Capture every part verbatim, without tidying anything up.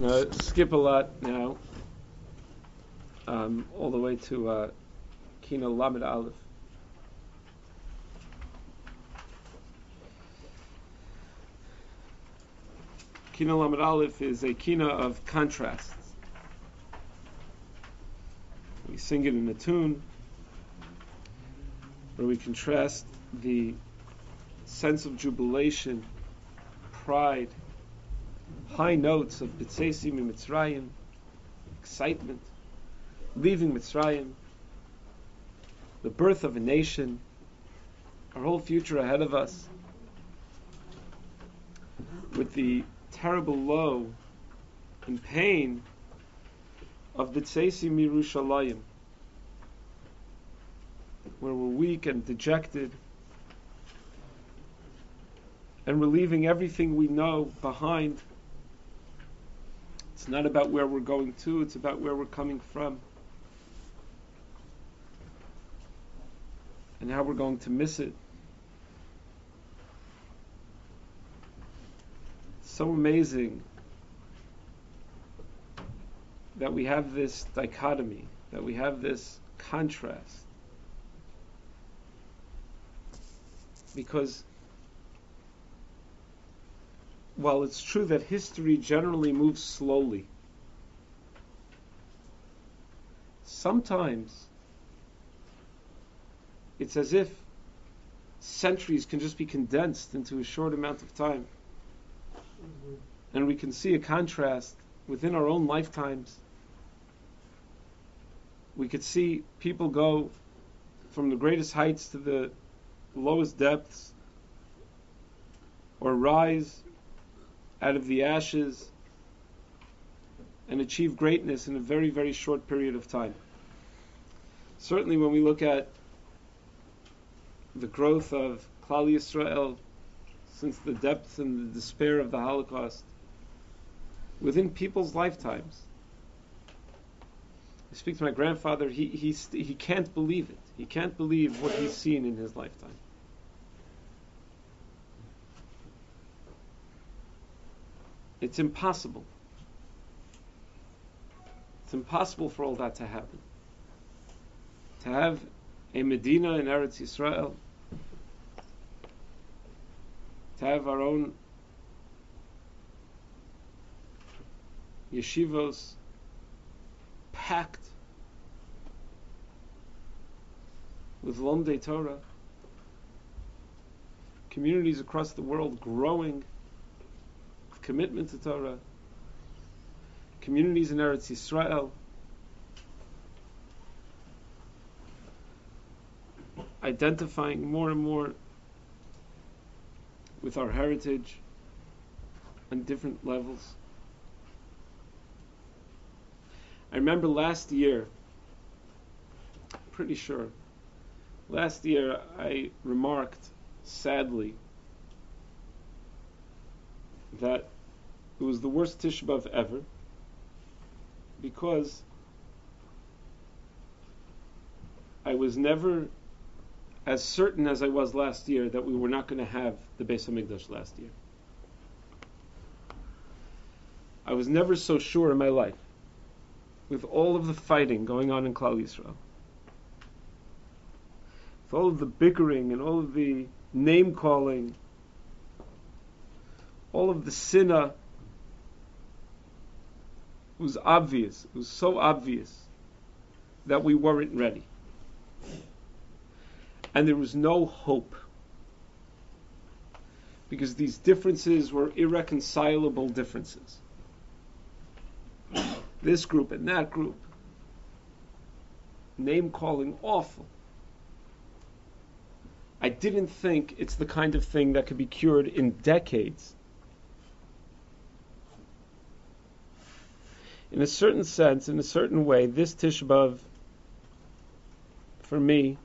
Uh, skip a lot now, um, all the way to uh, Kina Lamed Aleph. Kina Lamed Aleph is a kina of contrasts. We sing it in a tune where we contrast the sense of jubilation, pride, high notes of B'tzesim and Mitzrayim, excitement, leaving Mitzrayim, the birth of a nation, our whole future ahead of us, with the terrible low and pain of B'tzesim Yerushalayim, where we're weak and dejected, and we're leaving everything we know behind. It's not about where we're going to, it's about where we're coming from. And how we're going to miss it. It's so amazing that we have this dichotomy, that we have this contrast. Because while it's true that history generally moves slowly, sometimes it's as if centuries can just be condensed into a short amount of time. Mm-hmm. And we can see a contrast within our own lifetimes. We could see people go from the greatest heights to the lowest depths, or rise out of the ashes and achieve greatness in a very, very short period of time. Certainly when we look at the growth of Klal Yisrael since the depths and the despair of the Holocaust, within people's lifetimes. I speak to my grandfather, he, he, he can't believe it. He can't believe what he's seen in his lifetime. It's impossible. It's impossible for all that to happen. To have a Medina in Eretz Yisrael, to have our own yeshivos packed with Lomdei Torah, communities across the world growing with commitment to Torah, communities in Eretz Yisrael identifying more and more with our heritage on different levels. I remember last year, pretty sure, last year I remarked sadly that it was the worst Tisha B'Av ever because I was never as certain as I was last year that we were not going to have the Beis HaMikdash last year. I was never so sure in my life, with all of the fighting going on in Klal Yisrael, with all of the bickering and all of the name calling, all of the sinna, it was obvious, it was so obvious that we weren't ready. And there was no hope. Because these differences were irreconcilable differences. This group and that group. Name calling awful. I didn't think it's the kind of thing that could be cured in decades. In a certain sense, in a certain way, this Tisha B'Av, for me,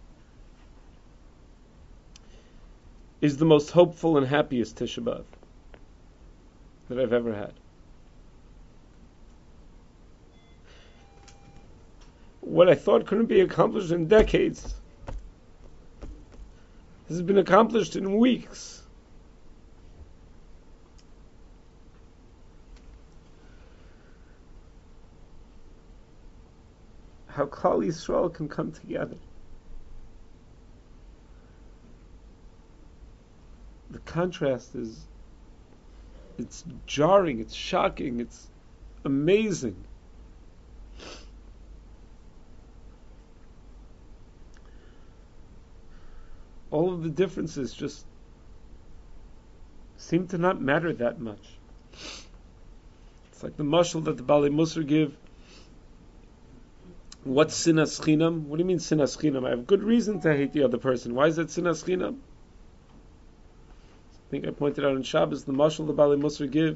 is the most hopeful and happiest Tisha B'Av that I've ever had. What I thought couldn't be accomplished in decades has been accomplished in weeks. how Klal Yisrael can come together. The contrast is, it's jarring, it's shocking, it's amazing. All of the differences just seem to not matter that much. It's like the mashal that the Baalei Musar give. What's sinas chinam? What do you mean sinas chinam? I have good reason to hate the other person. Why is that sinas chinam? I think I pointed out on Shabbos, the mashal the Baalei Musar give.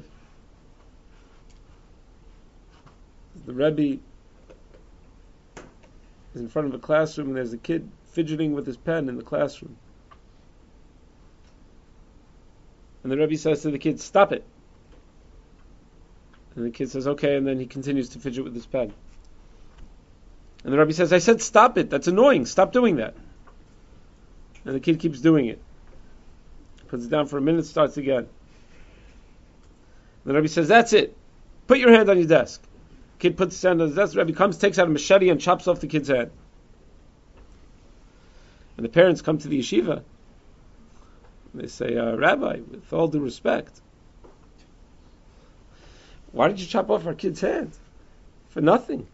The Rebbe is in front of a classroom and there's a kid fidgeting with his pen in the classroom. And the Rebbe says to the kid, "Stop it." And the kid says, "Okay," and then he continues to fidget with his pen. And the Rebbe says, "I said stop it, that's annoying, stop doing that." And the kid keeps doing it. Puts it down for a minute, starts again. And the Rebbe says, "That's it, put your hand on your desk." The kid puts his hand on his desk, the Rebbe comes, takes out a machete and chops off the kid's hand. And the parents come to the yeshiva. They say, uh, "Rabbi, with all due respect, why did you chop off our kid's hand? For nothing."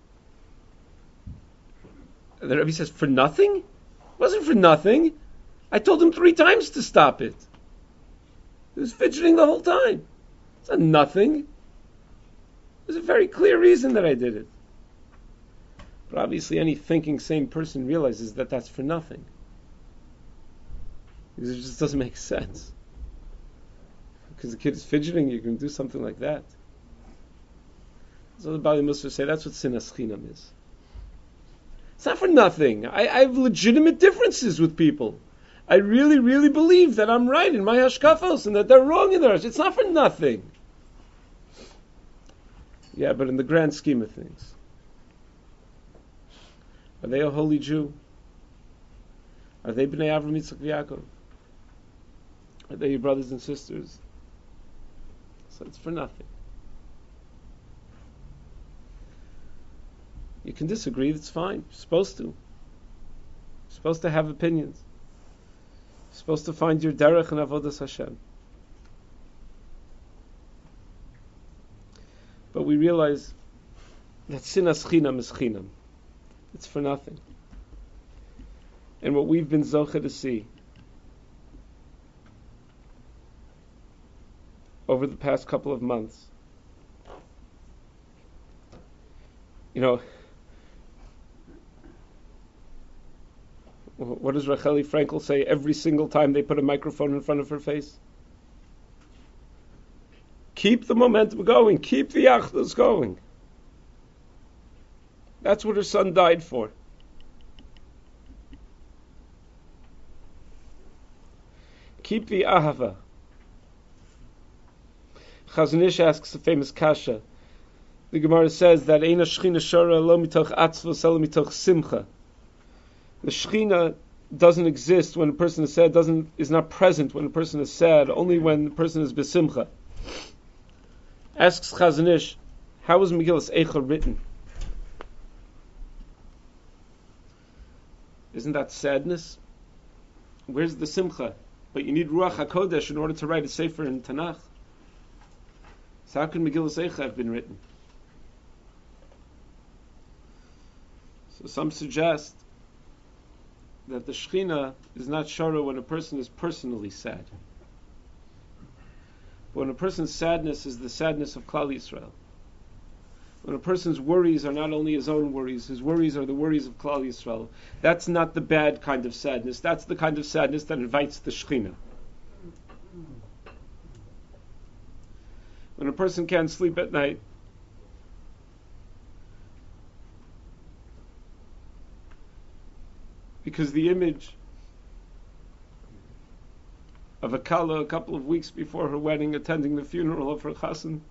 And the Rebbe says, "For nothing? It wasn't for nothing. I told him three times to stop it. He was fidgeting the whole time. It's not nothing. There's a very clear reason that I did it." But obviously any thinking sane person realizes that that's for nothing. Because it just doesn't make sense. Because the kid is fidgeting, you can do something like that. So the Baalei Musar say that's what sinas chinam is. It's not for nothing. I, I have legitimate differences with people. I really, really believe that I'm right in my hashkafos and that they're wrong in theirs. It's not for nothing. Yeah, but in the grand scheme of things, are they a holy Jew? Are they Bnei Avraham, Yitzchak, Yaakov? Are they your brothers and sisters? So it's for nothing. You can disagree, that's fine. You're supposed to. You're supposed to have opinions. You're supposed to find your derech and avodas Hashem. But we realize that sinas chinam is chinam. It's for nothing. And what we've been zocheh to see over the past couple of months, you know, what does Racheli Frankel say every single time they put a microphone in front of her face? Keep the momentum going. Keep the achdus going. That's what her son died for. Keep the ahava. Chazon Ish asks a famous kasha. The Gemara says that Eina Shechina Shara lo mitoch atzvos elo mitoch simcha. The Shechina doesn't exist when a person is sad, doesn't is not present when a person is sad, only when the person is besimcha. Asks Chazon Ish, how was Megillas Eicha written? Isn't that sadness? Where's the simcha? But you need Ruach HaKodesh in order to write a sefer in Tanakh. So how can Megillas Eicha have been written? So some suggest that the Shechina is not Shara when a person is personally sad. But when a person's sadness is the sadness of Klal Yisrael. When a person's worries are not only his own worries, his worries are the worries of Klal Yisrael. That's not the bad kind of sadness. That's the kind of sadness that invites the Shechina. When a person can't sleep at night, because the image of a kala a couple of weeks before her wedding attending the funeral of her chassan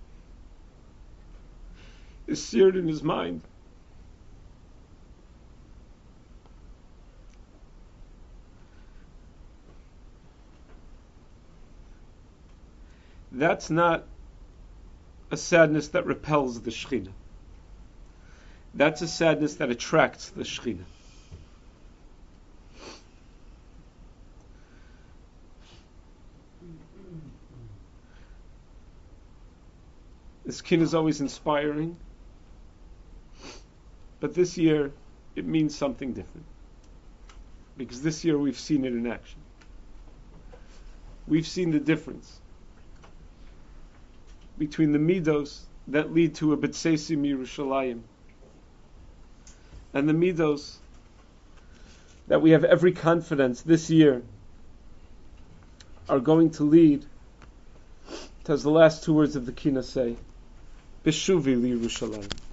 is seared in his mind. That's not a sadness that repels the Shechina. That's a sadness that attracts the Shekhinah. The Shekhinah is always inspiring, but this year it means something different. Because this year we've seen it in action. We've seen the difference between the midos that lead to a B'tsesim Yerushalayim and the midos that we have every confidence this year are going to lead to, as the last two words of the Kina say, Beshuvi Li Yerushalayim.